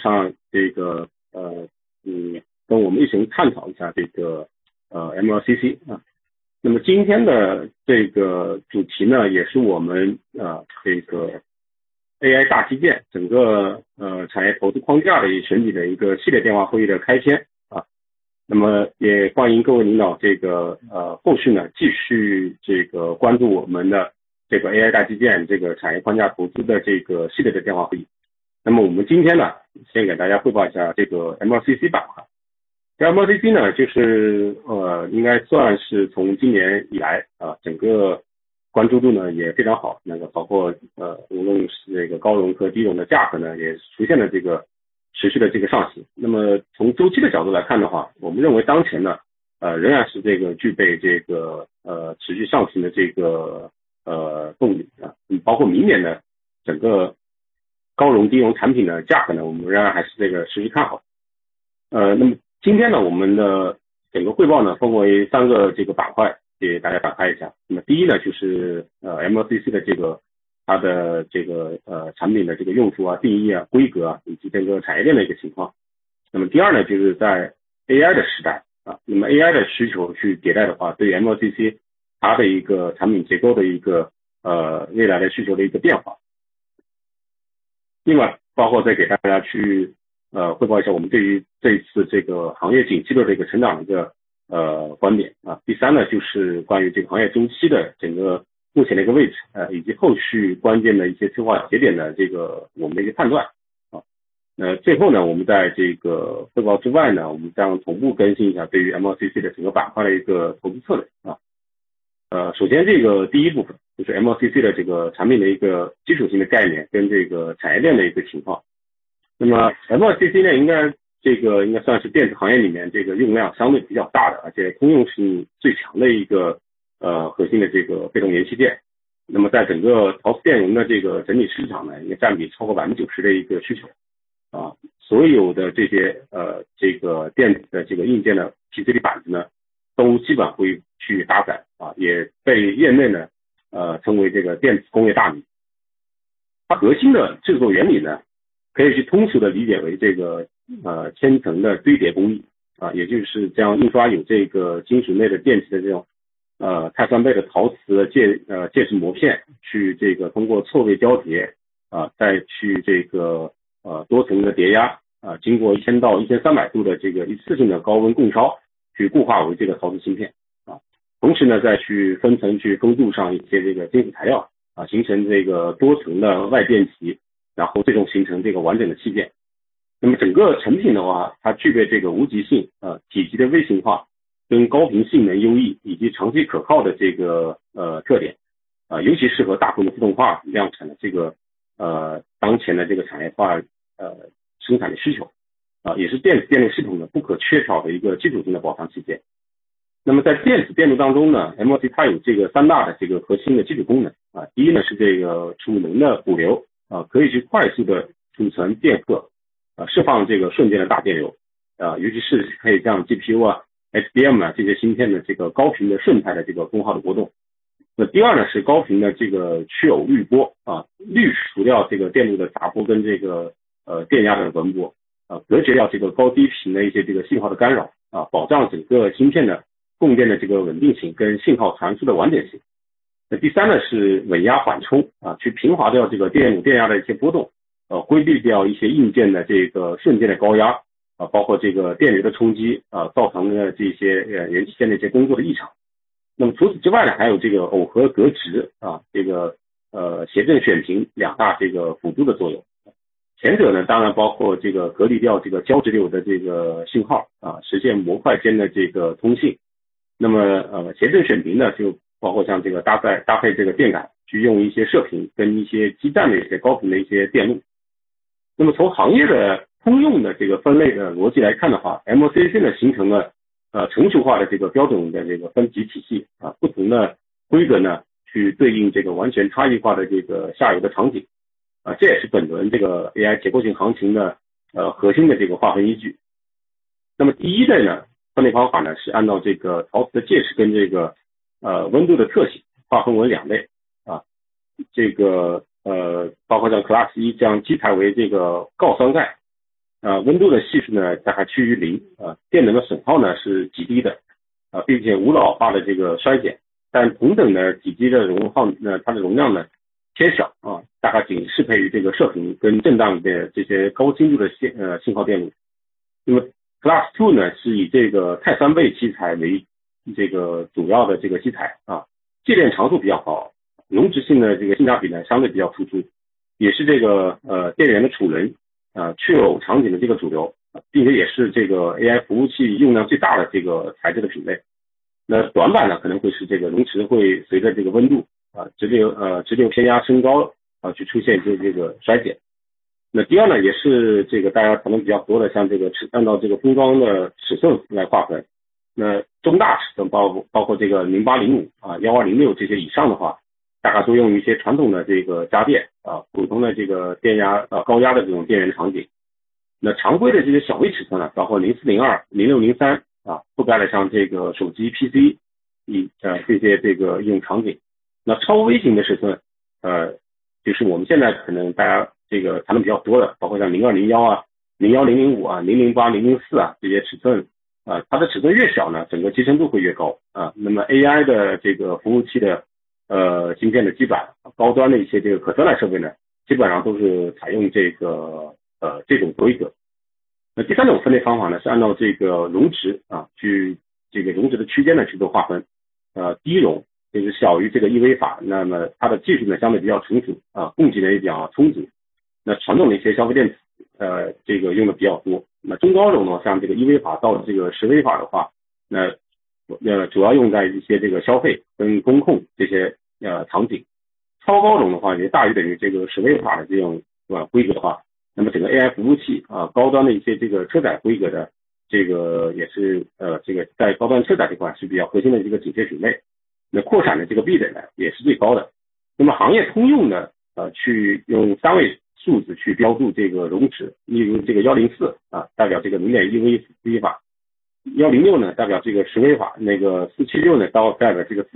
上跟我们一起探讨一下MLCC 啊。那么今天的这个主题呢，也是我们AI 大基建整个产业投资框架的选举的一个系列电话会议的开篇啊。那么也欢迎各位领导后续呢继续关注我们的AI 大基建产业框架投资的系列的电话会议。那么我们今天呢，先给大家汇报一下MLCC 板块。MLCC 呢，应该算是从今年以来整个关注度呢也非常好，包括无论是高融和低融的价格呢，也出现了持续的上行。那么从周期的角度来看的话，我们认为当前呢仍然是具备持续上行的动力啊。包括明年的整个高融低融产品的价格呢，我们仍然还是持续看好。那么今天呢，我们的整个汇报呢分为3个板块，给大家展开一下。那么第一呢，就是MLCC 的它的产品的用途啊、定义啊、规格啊，以及整个产业链的一个情况。那么第二呢，就是在 AI 的时代啊，那么 AI 的需求去迭代的话，对于 MLCC 它的一个产品结构的未来的需求的一个变化。另外，包括再给大家去汇报一下我们对于这一次行业景气的成长的观点啊。第三呢，就是关于行业周期的整个目前的位置以及后续关键的一些策划节点的我们的判断啊。最后呢，我们在汇报之外呢，我们将同步更新一下对于 MLCC 的整个板块的投资策略啊。首先第一部分就是 MLCC 的产品的基础性的概念跟产业链的情况。那么 MLCC 呢，应该算是电子行业里面用量相对比较大的，而且通用性最强的核心的被动元器件。那么在整个陶瓷电容的整体市场呢，应该占比超过 90% 的需求啊。所有的这些电子的硬件的 PCB 板子呢，都基本会去搭载啊，也被业内呢称为电子工业大米。它核心的制作原理呢，可以去通俗的理解为千层的堆叠工艺啊，也就是将印刷有金属类的电极的碳酸钡的陶瓷介质膜片去通过错位交叠啊，再去多层的叠压啊，经过1000到1300度的一次性的高温供烧去固化为陶瓷芯片啊。同时呢，再去分层去封镀上一些金属材料啊，形成多层的外电极，然后最终形成完整的器件。那么整个成品的话，它具备无极性体积的微型化跟高频性能优异以及长期可靠的特点啊，尤其适合大规模自动化量产的当前的产业化生产的需求啊，也是电子电路系统的不可缺少的基础性的保障器件。那么在电子电路当中呢， MLCC 它有3大的核心的基础功能啊。第一呢是储能的补流啊，可以去快速的储存电荷释放瞬间的大电流啊，尤其是可以像 GPU 啊、HBM 啊这些芯片的高频的顺态的功耗的波动。那第二呢是高频的去偶滤波啊，滤除掉电路的杂波跟电压的纹波啊，隔绝掉高低频的一些信号的干扰啊，保障整个芯片的供电的稳定性跟信号传输的完整性。那第三呢是稳压缓冲啊，去平滑掉电路电压的一些波动，规避掉一些硬件的瞬间的高压啊，包括电流的冲击啊，造成的这些元器件的一些工作的异常。那么除此之外呢，还有耦合隔值啊，谐振选频2大辅助的作用。前者呢，当然包括隔离掉交直流的信号啊，实现模块间的通信。那么谐振选频呢，就包括像搭配电感，去用一些射频跟一些基站的一些高频的一些电路。那么从行业的通用的分类的逻辑来看的话， MLCC 呢形成了成熟化的标准的分级体系啊，不同的规格呢去对应完全差异化的下游的场景啊，这也是本轮AI 结构性行情的核心的划分依据。那么第一类呢分类方法呢是按照陶瓷的介质跟温度的特性划分为2类啊，包括像 Class 1将基材为锆酸钙温度的系数呢大概趋于零，电能的损耗呢是极低的，并且无老化的这个衰减，但同等的体积的容耗呢，它的容量呢偏小大概仅适配于这个射频跟震荡的这些高精度的信号电路。那么 Class 2呢是以这个钛酸倍基材为这个主要的这个基材介电长度比较高，容值性的这个性价比呢相对比较突出，也是这个电源的储能去偶场景的这个主流，并且也是这个 AI 服务器用量最大的这个材质的品类。那短板呢可能会是这个容值会随着这个温度直流偏压升高去出现这个衰减。那第二呢也是这个大家讨论比较多的，像这个按照这个封装的尺寸来划分，那中大尺寸包括这个08051206这些以上的话，大概都用于一些传统的这个家电普通的这个电压高压的这种电源场景。那常规的这些小微尺寸呢，包括0402、0603覆盖了像这个手机 PC 这些这个应用场景。那超微型的尺寸就是我们现在可能大家这个谈论比较多的，包括像020101005008、004这些尺寸它的尺寸越小呢，整个集成度会越高那么 AI 的这个服务器的芯片的基板，高端的一些这个可穿戴设备呢，基本上都是采用这个这种规格。那第三种分类方法呢，是按照这个容值去这个容值的区间呢去做划分。低容就是小于这个 EV 法，那么它的技术呢相对比较成熟供给呢也比较充足。那传统的一些消费电子这个用的比较多。那中高容呢，像这个 EV 法到这个10V 法的话，那主要用在一些这个消费跟工控这些场景。超高容的话也大于等于这个10V 法的这种规格的话，那么整个 AI 服务器高端的一些这个车载规格的这个也是这个在高端车载这块是比较核心的这个警戒品类。那扩产的这个壁垒呢也是最高的。那么行业通用呢去用3位数字去标注这个容值，例如这个104代表这个 0.1V 法，106呢代表这个10V 法，那个476呢代表这个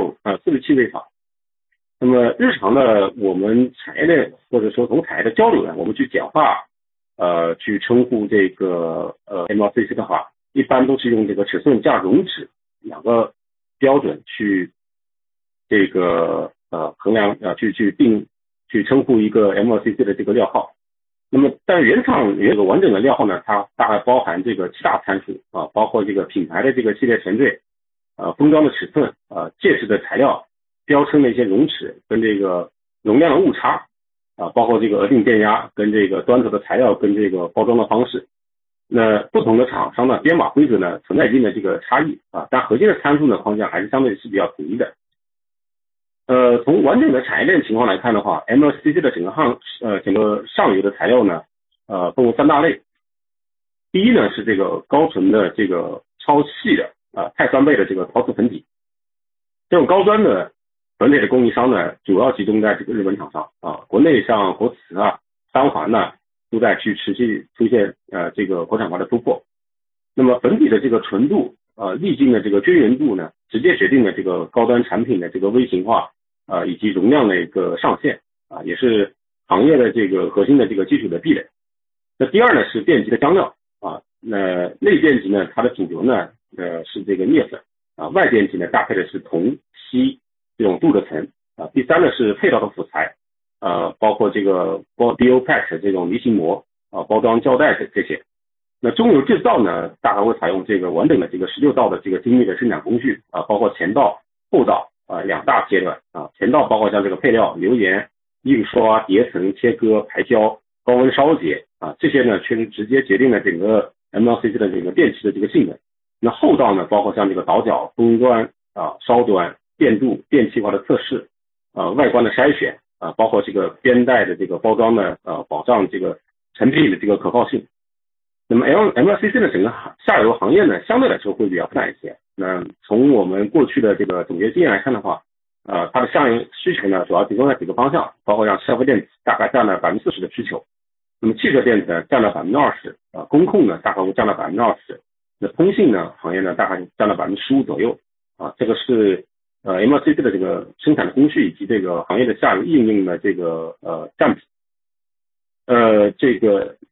47V 法。那么日常的我们产业链或者说从产业的交流呢，我们去简化去称呼这个MLCC 的话，一般都是用这个尺寸加容值两个标准去这个衡量去称呼一个 MLCC 的这个料号。那么但原厂这个完整的料号呢，它大概包含这个7大参数包括这个品牌的这个系列前缀封装的尺寸介质的材料标称的一些容尺跟这个容量的误差包括这个额定电压跟这个端头的材料跟这个包装的方式。那不同的厂商呢编码规则呢存在一定的这个差异但核心的参数呢框架还是相对是比较统一的。从完整的产业链情况来看的话， MLCC 的整个上游的材料呢分为3大类。第一呢是这个高纯的这个超细的钛酸倍的这个陶瓷粉体。这种高端的粉体的供应商呢主要集中在这个日本厂商国内像国瓷三环呢都在去持续出现这个国产化的突破。那么粉体的这个纯度粒径的这个均匀度呢，直接决定了这个高端产品的这个微型化以及容量的一个上限也是行业的这个核心的这个基础的壁垒。那第二呢是电极的浆料那内电极呢它的主流呢是这个镍粉外电极呢搭配的是铜锡这种镀的层第三呢是配套的辅材包括这个BOPET 这种离心膜包装胶带这些。那中游制造呢大概会采用这个完整的这个16道的这个精密的生产工序包括前道后道2大阶段前道包括像这个配料、留盐、印刷、叠层、切割、排胶、高温烧结这些呢确实直接决定了整个 MLCC 的这个电池的这个性能。那后道呢包括像这个导角、封端烧端、电镀、电气化的测试外观的筛选包括这个边带的这个包装呢保障这个成品的这个可靠性。那么 MLCC 的整个下游行业呢相对来说会比较泛一些。那从我们过去的这个总结经验来看的话它的下游需求呢主要集中在几个方向，包括像消费电子大概占了40%的需求，那么汽车电子呢占了20%工控呢大概会占了20%，那通信呢行业呢大概占了15%左右这个是MLCC 的这个生产的工序以及这个行业的下游应用的这个占比。这个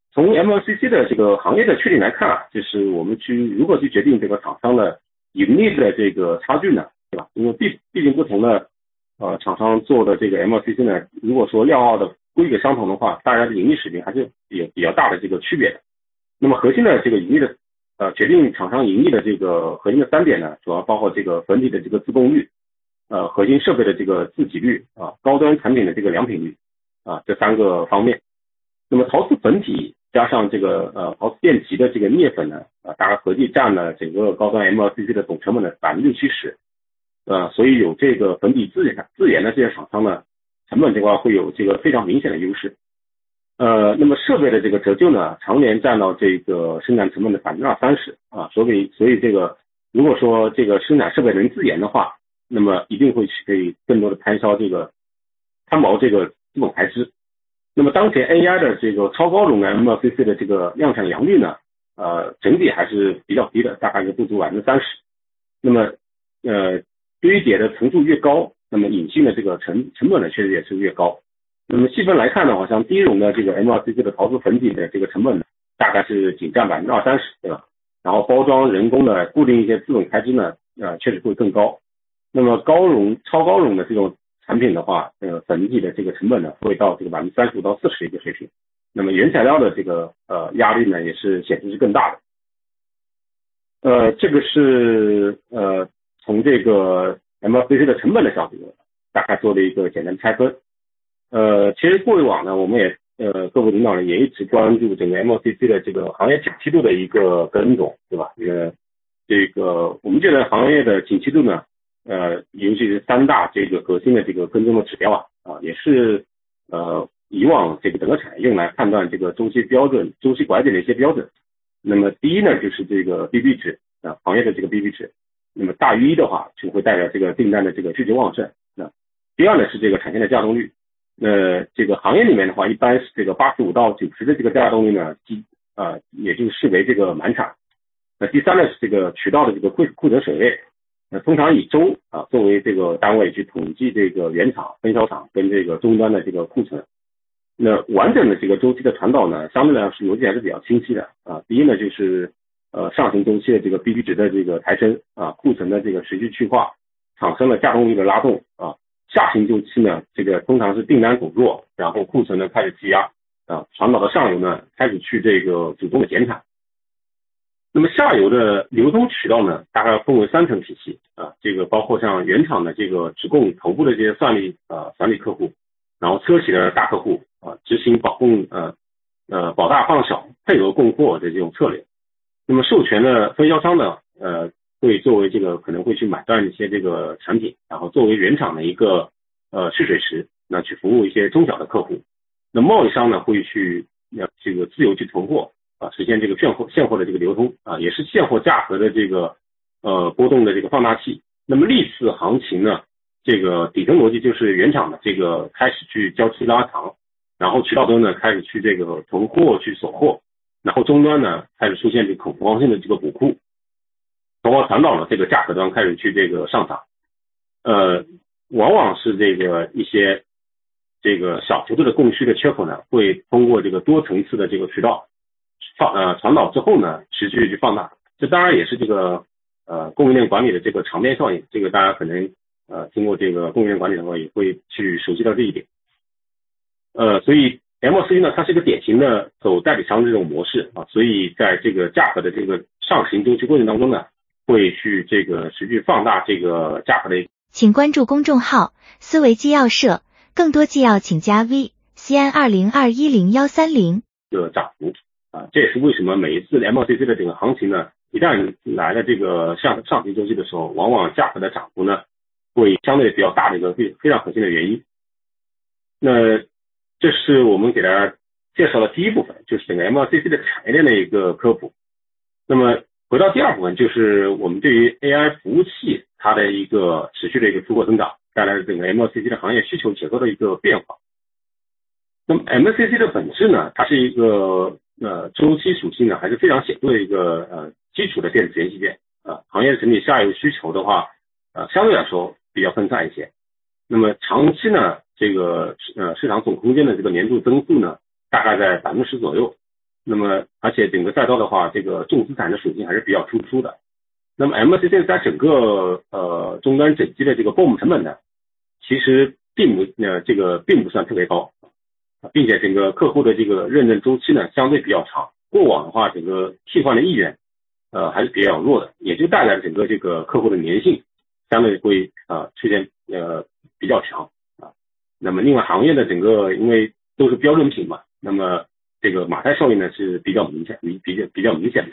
从 MLCC 的这个行业的确定来看啊，就是我们如何去决定这个厂商的盈利的这个差距呢，对吧？因为毕竟不同的厂商做的这个 MLCC 呢，如果说料号的规格相同的话，大家的盈利水平还是有比较大的这个区别的。那么核心的这个盈利的决定厂商盈利的这个核心的3点呢，主要包括这个粉体的这个自供率，核心设备的这个自给率啊，高端产品的这个良品率啊，这3个方面。那么陶瓷粉体加上这个陶瓷电极的这个镍粉呢，大概合计占了整个高端 MLCC 的总成本的60%，所以有这个粉体自研的这些厂商呢，成本这块会有这个非常明显的优势。那么设备的这个折旧呢，常年占到这个生产成本的20%啊，所以这个如果说这个生产设备能自研的话，那么一定会可以更多的摊薄这个资本开支。那么当前 AI 的这个超高容的 MLCC 的这个量产良率呢，整体还是比较低的，大概是不足30%。那么堆叠的层数越高，那么引进的这个成本呢，确实也是越高。那么细分来看的话，像低容的这个 MLCC 的陶瓷粉体的这个成本呢，大概是仅占20-30%，对吧？然后包装人工的固定一些资本开支呢，确实会更高。那么超高容的这种产品的话，粉体的这个成本呢，会到这个35%到40%的一个水平。那么原材料的这个压力呢，也是显示是更大的。这个是从这个 MLCC 的成本的角度，大概做了一个简单拆分。其实过往呢，我们也各位领导人也一直关注整个 MLCC 的这个行业景气度的一个跟踪，对吧？这个我们觉得行业的景气度呢，尤其是3大这个核心的这个跟踪的指标也是以往这个整个产业用来判断这个周期拐点的一些标准。那么第一呢，就是这个 BB 值行业的这个 BB 值，那么大于1的话，就会代表这个订单的这个需求旺盛。第二呢是这个产线的稼动率。这个行业里面的话，一般是这个85%到90%的这个稼动率呢，也就视为这个满产。第三呢是这个渠道的这个库存水位，通常以周作为这个单位去统计这个原厂、分销厂跟这个终端的这个库存。那完整的这个周期的传导呢，相对来说逻辑还是比较清晰的第一呢就是上行周期的这个 BB 值的这个抬升库存的这个持续去化，产生了稼动力的拉动下行周期呢，这个通常是订单减弱，然后库存呢开始积压传导到上游呢开始去这个主动的减产。那么下游的流通渠道呢，大概分为3层体系这个包括像原厂的这个直供头部的这些算力客户，然后车企的大客户执行保大放小配额供货的这种策略。那么授权的分销商呢会作为这个可能会去买断一些这个产品，然后作为原厂的一个蓄水池，那去服务一些中小的客户。那贸易商呢会去这个自由去囤货实现这个现货的这个流通也是现货价格的这个波动的这个放大器。那么历次行情呢，这个底层逻辑就是原厂的这个开始去交期拉长，然后渠道端呢开始去这个囤货去锁货，然后终端呢开始出现这个恐慌性的这个补库，从而传导了这个价格端开始去这个上涨。往往是这个一些这个小幅度的供需的缺口呢，会通过这个多层次的这个渠道传导之后呢，持续去放大。这当然也是这个供应链管理的这个长边效应，这个大家可能听过这个供应链管理的话，也会去熟悉到这一点。所以 MLCC 呢，它是一个典型的走代理商这种模式所以在这个价格的这个上行周期过程当中呢，会去这个持续放大这个价格的。 请关注公众号思维纪要社，更多纪要请加 V CN20210130 的涨幅这也是为什么每一次 MLCC 的整个行情呢，一旦来了这个上行周期的时候，往往价格的涨幅呢会相对比较大的一个非常核心的原因。那这是我们给大家介绍的第一部分，就是整个 MLCC 的产业链的一个科普。那么回到第二部分，就是我们对于 AI 服务器它的一个持续的一个出货增长带来的整个 MLCC 的行业需求结构的一个变化。那么 MLCC 的本质呢，它是一个周期属性呢还是非常显著的一个基础的电子元器件行业整体下游需求的话相对来说比较分散一些。那么长期呢，这个市场总空间的这个年度增速呢大概在10%左右。 那么而且整个赛道的话，这个重资产的属性还是比较突出的。那么 MACC 在整个终端整机的这个 BOM 成本呢，其实并不算特别高，并且整个客户的这个认证周期呢相对比较长。过往的话，整个替换的意愿还是比较弱的，也就带来整个这个客户的粘性相对会出现比较强啊。那么另外行业的整个因为都是标准品嘛，那么这个马太效应呢是比较明显的。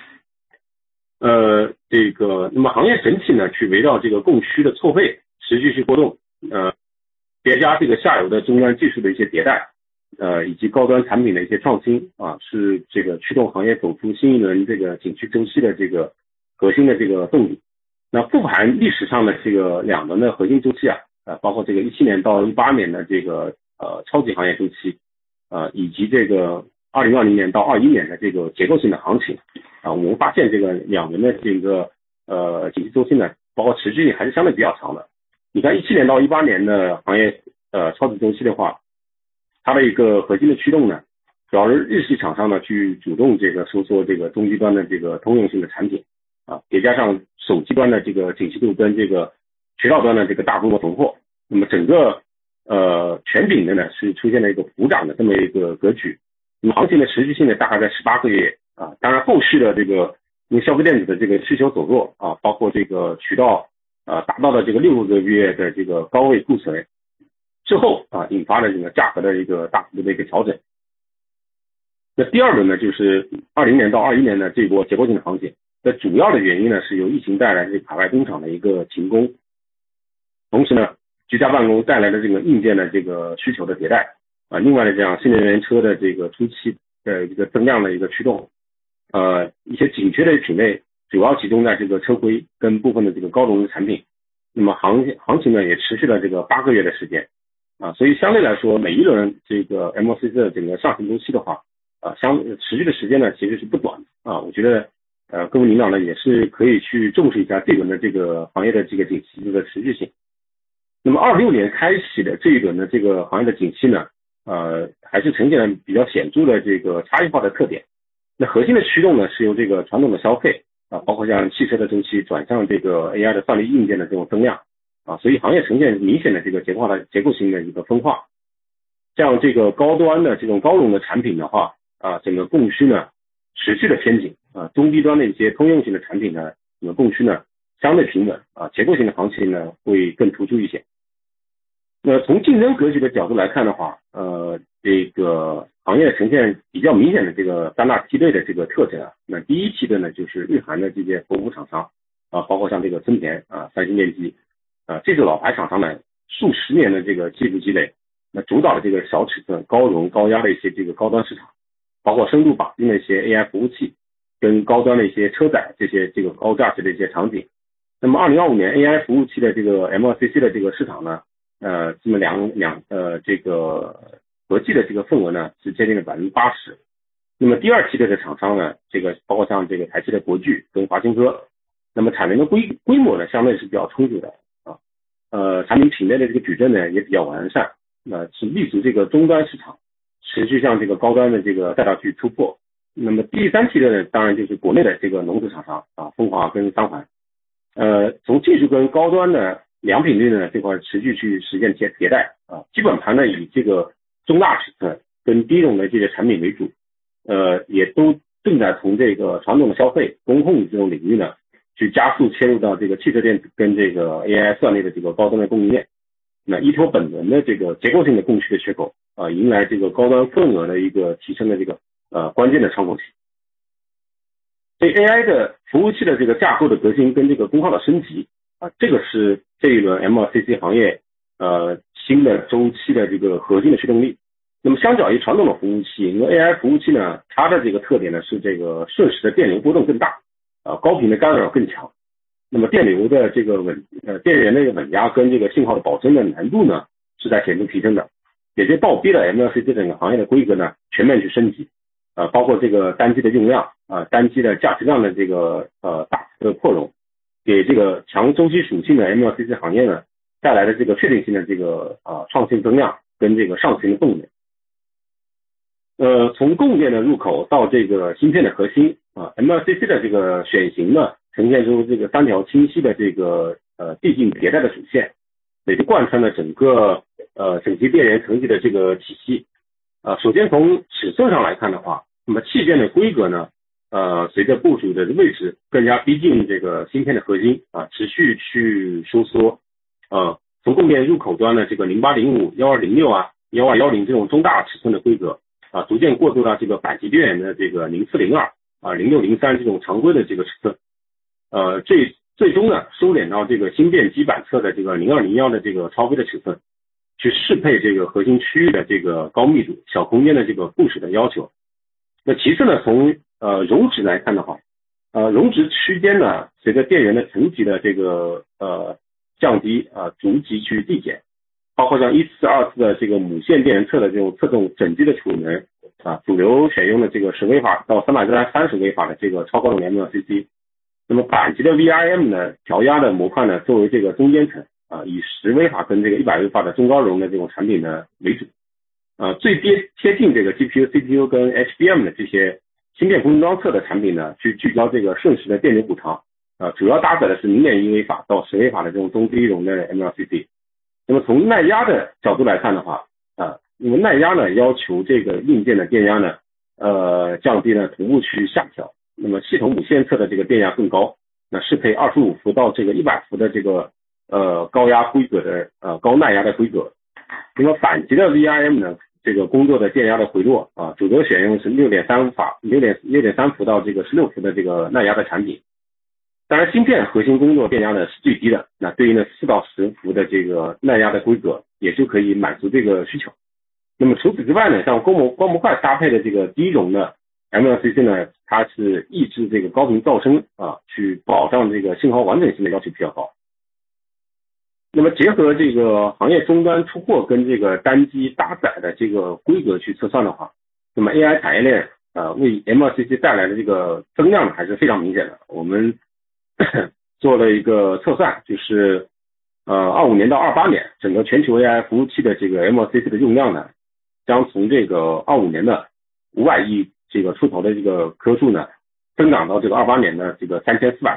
那么行业整体呢去围绕这个供需的错配持续去波动，叠加这个下游的终端技术的一些迭代，以及高端产品的一些创新啊，是这个驱动行业走出新一轮这个景气周期的这个核心的这个动力。那复盘历史上的这个两轮的核心周期啊，包括这个17年到18年的这个超级行业周期，以及这个2020年到21年的这个结构性的行情啊，我们发现这个两轮的这个景气周期呢，包括持续性还是相对比较长的。你看17年到18年的行业超级周期的话，它的一个核心的驱动呢，主要是日系厂商呢去主动这个收缩这个中低端的这个通用性的产品啊，叠加上手机端的这个景气度跟这个渠道端的这个大规模囤货，那么整个全景的呢是出现了一个补涨的这么一个格局。那么行情的持续性呢大概在18个月啊，当然后续的这个因为消费电子的这个需求走弱啊，包括这个渠道达到了这个6个月的这个高位库存之后啊，引发了这个价格的一个大幅度的一个调整。那第二轮呢，就是20年到21年的这波结构性的行情，那主要的原因呢是由疫情带来的海外工厂的一个停工，同时呢居家办公带来的这个硬件的这个需求的迭代啊，另外呢这样新能源车的这个初期的一个增量的一个驱动，一些紧缺的品类主要集中在这个车规跟部分的这个高容的产品，那么行情呢也持续了这个8个月的时间啊，所以相对来说每一轮这个 MACC 的整个上行周期的话持续的时间呢其实是不短的啊，我觉得各位领导呢也是可以去重视一下这轮的这个行业的这个景气的持续性。那么26年开启的这一轮的这个行业的景气呢还是呈现了比较显著的这个差异化的特点。那核心的驱动呢是由这个传统的消费啊，包括像汽车的周期转向这个 AI 的算力硬件的这种增量啊，所以行业呈现明显的这个结构性的一个分化。像这个高端的这种高容的产品的话啊，整个供需呢持续的偏紧啊，中低端的一些通用性的产品呢，整个供需呢相对平稳啊，结构性的行情呢会更突出一些。那从竞争格局的角度来看的话，这个行业呈现比较明显的这个三大梯队的这个特征啊。那第一梯队呢，就是日韩的这些服务厂商啊，包括像这个森田啊、三星电机啊，这些老牌厂商呢，数十年的这个技术积累，那主导了这个小尺寸、高容、高压的一些这个高端市场，包括深度绑定的一些 AI 服务器，跟高端的一些车载这些这个高价值的一些场景。那么2025年 AI 服务器的这个 MLCC 的这个市场呢，这么这个合计的这个份额呢是接近了80%。那么第二梯队的厂商呢，这个包括像这个台积的国巨跟华新科，那么产能的规模呢相对是比较充足的啊，产品品类的这个矩阵呢也比较完善，是立足这个终端市场，持续向这个高端的这个赛道去突破。那么第三梯队呢，当然就是国内的这个龙头厂商啊，凤凰跟三环，从技术跟高端的良品率呢这块持续去实现迭代啊，基本盘呢以这个中大尺寸跟低容的这些产品为主，也都正在从这个传统的消费、工控这种领域呢，去加速切入到这个汽车电子跟这个 AI 算力的这个高端的供应链，那依托本轮的这个结构性的供需的缺口啊，迎来这个高端份额的一个提升的这个关键的窗口期。所以 AI 的服务器的这个架构的革新跟这个功耗的升级啊，这个是这一轮 MLCC 行业新的周期的这个核心的驱动力。那么相较于传统的服务器，因为 AI 服务器呢，它的这个特点呢是这个瞬时的电流波动更大，高频的干扰更强。那么电流的这个电源的一个稳压跟这个信号的保真的难度呢是在显著提升的，也就倒逼了 MLCC 整个行业的规格呢全面去升级。包括这个单机的用量单机的价值量的这个大幅的扩容，给这个强周期属性的 MLCC 行业呢带来的这个确定性的这个创新增量跟这个上行的动能。 从供电的入口到这个芯片的核心啊 ，MLCC 的这个选型呢，呈现出这个3条清晰的这个递进迭代的主线，也就贯穿了整个整级电源层级的这个体系。首先从尺寸上来看的话，那么器件的规格呢，随着部署的位置更加逼近这个芯片的核心啊，持续去收缩。从供电入口端的这个0805、1206啊、1210这种中大尺寸的规格啊，逐渐过渡到这个百级电源的这个0402啊、0603这种常规的这个尺寸。最终呢，收敛到这个芯片基板侧的这个0201的这个超微的尺寸，去适配这个核心区域的这个高密度、小空间的这个部署的要求。那其次呢，从容值来看的话，容值区间呢，随着电源的层级的这个降低逐级去递减，包括像1次、2次的这个母线电源侧的这种侧动整机的储能主流选用的这个10微法到330微法的这个超高容 MLCC。那么板级的 VIM 呢，调压的模块呢，作为这个中间层以10微法跟这个100微法的中高容的这种产品呢为主。最贴近这个 GPU、CPU 跟 HBM 的这些芯片封装侧的产品呢，去聚焦这个瞬时的电流补偿。主要搭载的是0.1微法到10微法的这种中低容的 MLCC。那么从耐压的角度来看的话，因为耐压呢要求这个硬件的电压呢降低呢同步去下调。那么系统母线侧的这个电压更高，那适配25伏到这个100伏的这个高压规格的高耐压的规格。那么反级的 VIM 呢，这个工作的电压的回落主流选用是6.3伏到这个16伏的这个耐压的产品。当然芯片核心工作电压呢是最低的，那对应的4到10伏的这个耐压的规格也就可以满足这个需求。那么除此之外呢，像光模块搭配的这个低容的 MLCC 呢，它是抑制这个高频噪声去保障这个信号完整性的要求比较高。那么结合这个行业终端出货跟这个单机搭载的这个规格去测算的话，那么 AI 产业链为 MLCC 带来的这个增量还是非常明显的。我们做了一个测算，就是25年到28年，整个全球 AI 服务器的这个 MLCC 的用量呢，将从这个25年的500亿这个出头的这个颗数呢，增长到这个28年的这个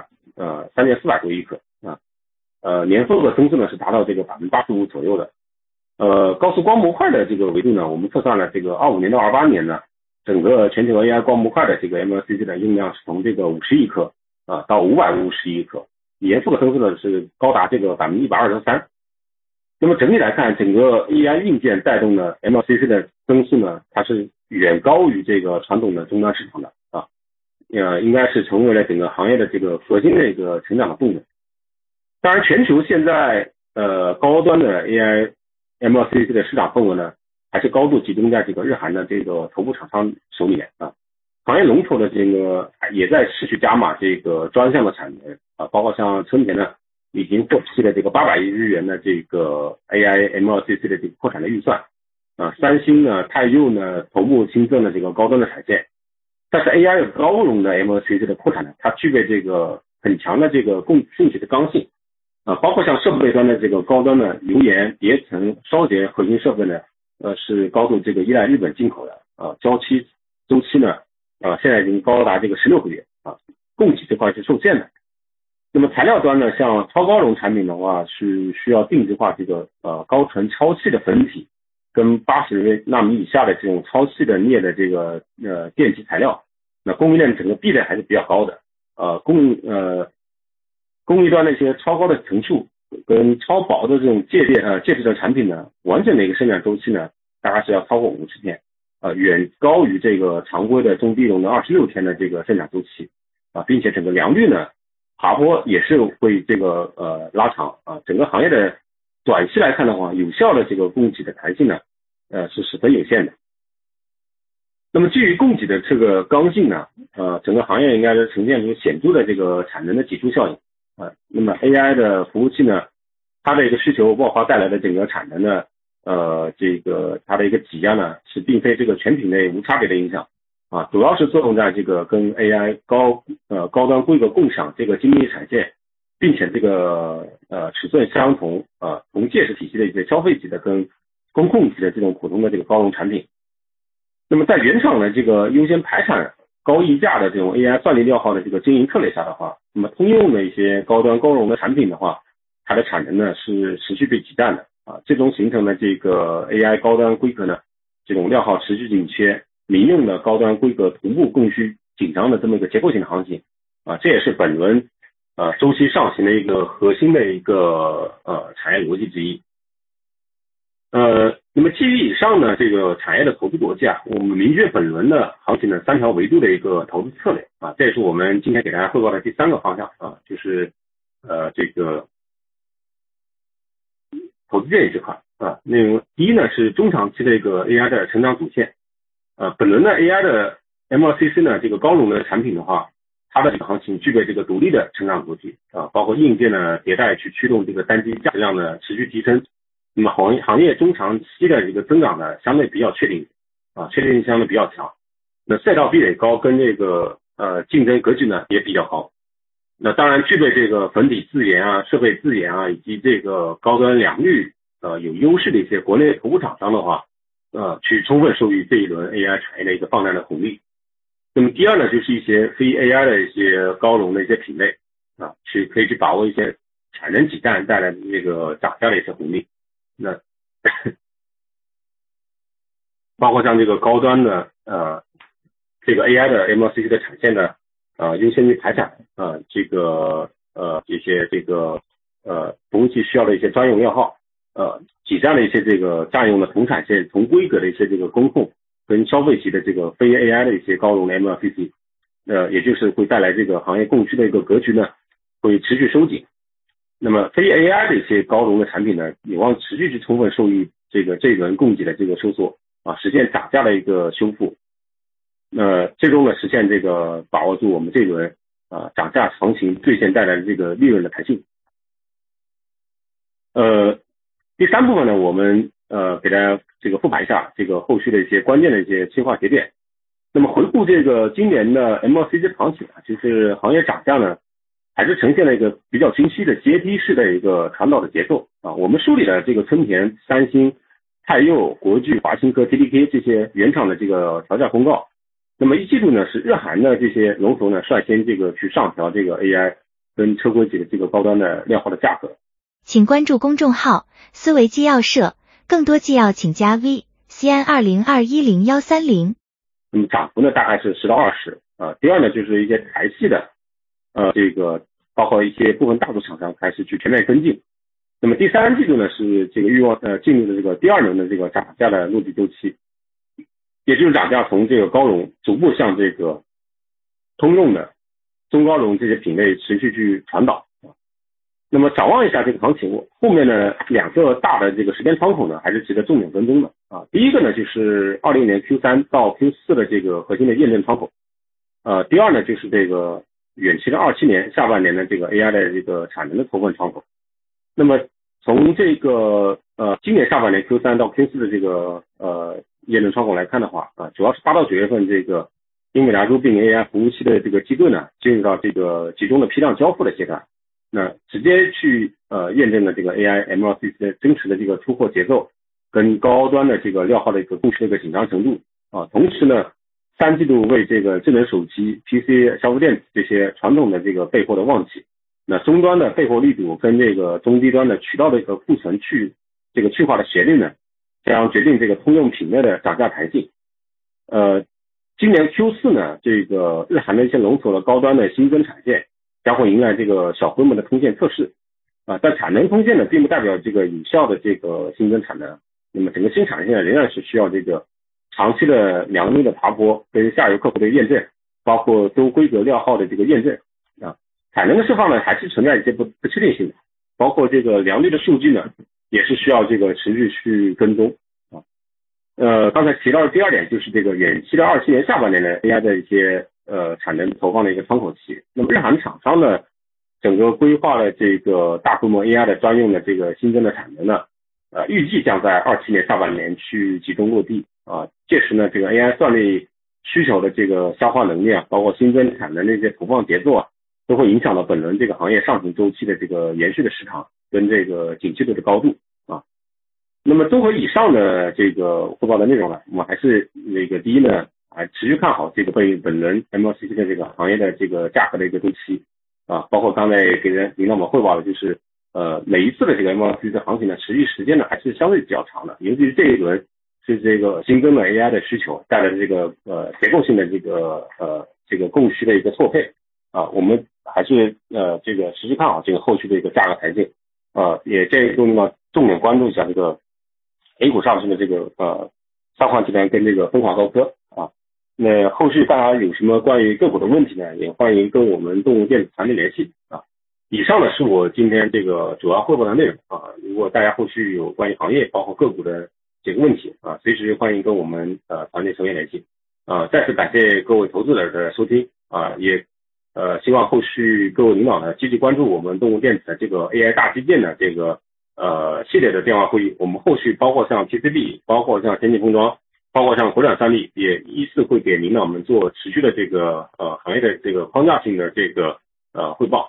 3400多亿颗年复合增速呢是达到这个85%左右的。高速光模块的这个维度呢，我们测算了这个25年到28年呢，整个全球 AI 光模块的这个 MLCC 的用量是从这个50亿颗到550亿颗，年复合增速呢是高达这个123%。那么整体来看，整个 AI 硬件带动的 MLCC 的增速呢，它是远高于这个传统的终端市场的应该是成为了整个行业的这个核心的一个成长的动能。当然，全球现在高端的 AI MLCC 的市场份额呢，还是高度集中在这个日韩的这个头部厂商手里面行业龙头的这个也在持续加码这个专项的产能包括像春田呢已经获批了这个800亿日元的这个 AI MLCC 的这个扩产的预算三星呢、太佑呢头目新增了这个高端的产线。但是 AI 高容的 MLCC 的扩产呢，它具备这个很强的这个供给的刚性包括像设备端的这个高端的流研、叠层、烧结核心设备呢是高度这个依赖日本进口的交期周期呢现在已经高达这个16个月供给这块是受限的。那么材料端呢，像超高容产品的话是需要定制化这个高纯超气的粉体跟80纳米以下的这种超气的镍的这个电极材料，那供应链整个壁垒还是比较高的工艺端的一些超高的层数跟超薄的这种介质的产品呢，完整的一个生产周期呢大概是要超过50天远高于这个常规的中低容的26天的这个生产周期并且整个良率呢爬坡也是会这个拉长整个行业的短期来看的话，有效的这个供给的弹性呢是十分有限的。那么基于供给的这个刚性呢整个行业应该是呈现出显著的这个产能的挤出效应那么 AI 的服务器呢，它的一个需求爆发带来的整个产能呢这个它的一个挤压呢是并非这个全品类无差别的影响主要是作用在这个跟 AI 高端规格共享这个精密产线，并且这个尺寸相同同介质体系的一些消费级的跟公控级的这种普通的这个高容产品。 那么在原厂的这个优先排产高溢价的这种 AI 算力料号的这个经营策略下的话，那么通用的一些高端高容的产品的话，它的产能呢是持续被挤占的啊，最终形成了这个 AI 高端规格呢这种料号持续紧缺，民用的高端规格同步供需紧张的这么一个结构性的行情啊，这也是本轮周期上行的一个核心的一个产业逻辑之一。那么基于以上呢这个产业的投资逻辑啊，我们明确本轮的行情的3条维度的一个投资策略啊，这也是我们今天给大家汇报的第3个方向啊，就是这个投资建议这块啊。内容第一呢是中长期的一个 AI 的成长主线本轮的 AI 的 MLCC 呢这个高容的产品的话，它的这个行情具备这个独立的成长逻辑啊，包括硬件的迭代去驱动这个单机价值量的持续提升。那么行业中长期的这个增长呢相对比较确定啊，确定性相对比较强。那赛道壁垒高跟这个竞争格局呢也比较高。那当然具备这个粉底自研啊、设备自研啊以及这个高端良率有优势的一些国内头部厂商的话去充分受益这一轮 AI 产业的一个放量的红利。那么第二呢就是一些非 AI 的一些高容的一些品类啊，可以去把握一些产能挤占带来的这个涨价的一些红利。那包括像这个高端的这个 AI 的 MLCC 的产线的优先去排产一些这个服务器需要的一些专用料号挤占了一些这个占用的同产线同规格的一些这个工控跟消费级的这个非 AI 的一些高容的 MLCC 也就是会带来这个行业供需的一个格局呢会持续收紧。那么非 AI 的一些高容的产品呢，有望持续去充分受益这一轮供给的这个收缩啊，实现涨价的一个修复。最终呢，实现这个把握住我们这轮涨价行情兑现带来的这个利润的弹性。第3部分呢，我们给大家这个复盘一下这个后续的一些关键的一些催化节点。那么回顾这个今年的 MLCC 行情啊，就是行业涨价呢还是呈现了一个比较清晰的阶梯式的一个传导的结构啊。我们梳理了这个春田、三星、泰佑、国巨、华新科、TDK 这些原厂的这个调价公告。那么一季度呢是日韩的这些龙头呢率先这个去上调这个 AI 跟车规级的这个高端的料号的价格。 请关注公众号思维纪要社，更多纪要请加 V CN20210130。 那么涨幅呢大概是10到20第二呢就是一些台系的这个包括一些部分大族厂商开始去全面跟进。那么第3季度呢是这个欲望进入的这个第2轮的这个涨价的落地周期，也就是涨价从这个高容逐步向这个通用的中高容这些品类持续去传导。那么展望一下这个行情，后面呢2个大的这个时间窗口呢还是值得重点跟踪的第一个呢就是20年 Q3 到 Q4 的这个核心的验证窗口第二呢就是这个远期的27年下半年的这个 AI 的这个产能的投放窗口。那么从这个今年下半年 Q3 到 Q4 的这个验证窗口来看的话主要是8到9月份这个英伟达 Rubin AI 服务器的这个机构呢进入到这个集中的批量交付的阶段，那直接去验证了这个 AI MLCC 的真实的这个出货节奏跟高端的这个料号的一个供需的一个紧张程度同时呢3季度为这个智能手机、PC、消费电子这些传统的这个备货的旺季，那终端的备货力度跟这个中低端的渠道的一个库存去化的协力呢，将决定这个通用品类的涨价弹性。今年 Q4 呢，这个日韩的一些龙头的高端的新增产线将会迎来这个小规模的通线测试但产能通线呢，并不代表这个有效的这个新增产能。那么整个新产线仍然是需要这个长期的良率的爬坡跟下游客户的验证，包括多规格料号的这个验证产能的释放呢还是存在一些不确定性的，包括这个良率的数据呢也是需要这个持续去跟踪刚才提到的第2点就是这个远期的27年下半年的 AI 的一些产能投放的一个窗口期。那么日韩厂商呢整个规划了这个大规模 AI 的专用的这个新增的产能呢预计将在27年下半年去集中落地届时呢这个 AI 算力需求的这个消化能力包括新增产能的一些投放节奏都会影响到本轮这个行业上行周期的这个延续的时长跟这个景气度的高度那么综合以上的这个汇报的内容呢，我们还是第一呢，持续看好这个本轮 MLCC 的这个行业的这个价格的一个周期包括刚才给领导们汇报的就是每一次的这个 MLCC 的行情呢，持续时间呢还是相对比较长的，尤其是这一轮是这个新增的 AI 的需求带来的这个结构性的这个供需的一个错配我们还是这个持续看好这个后续的一个价格抬进也建议各位领导重点关注一下这个 A 股上市的这个上矿集团跟这个凤凰高科那后续大家有什么关于个股的问题呢，也欢迎跟我们动物电子团队联系以上呢是我今天这个主要汇报的内容如果大家后续有关于行业包括个股的这个问题随时欢迎跟我们团队成员联系再次感谢各位投资者的收听也希望后续各位领导呢积极关注我们动物电子的这个 AI 大基建的这个系列的电话会议，我们后续包括像 PCB 包括像先进封装包括像回转算力也依次会给领导们做持续的这个行业的这个框架性的这个汇报